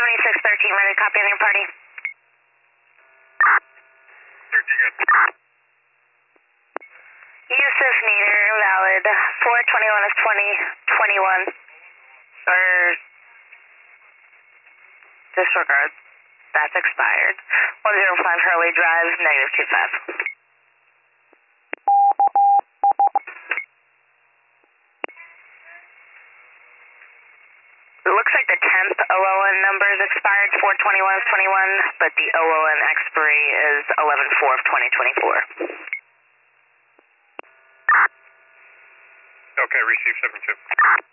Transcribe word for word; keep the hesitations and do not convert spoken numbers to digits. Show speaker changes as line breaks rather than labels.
seventy-six thirteen, ready to copy on your party.
thirteen, good.
Yusuf meter, valid. four twenty-one is twenty twenty-one. Or disregard. That's expired. one oh five Hurley Drive, negative two five. It looks like the tenth O O N number is expired, four twenty-one of twenty-one, but the O O N expiry is eleven four of twenty twenty-four.
Okay, receive seven two.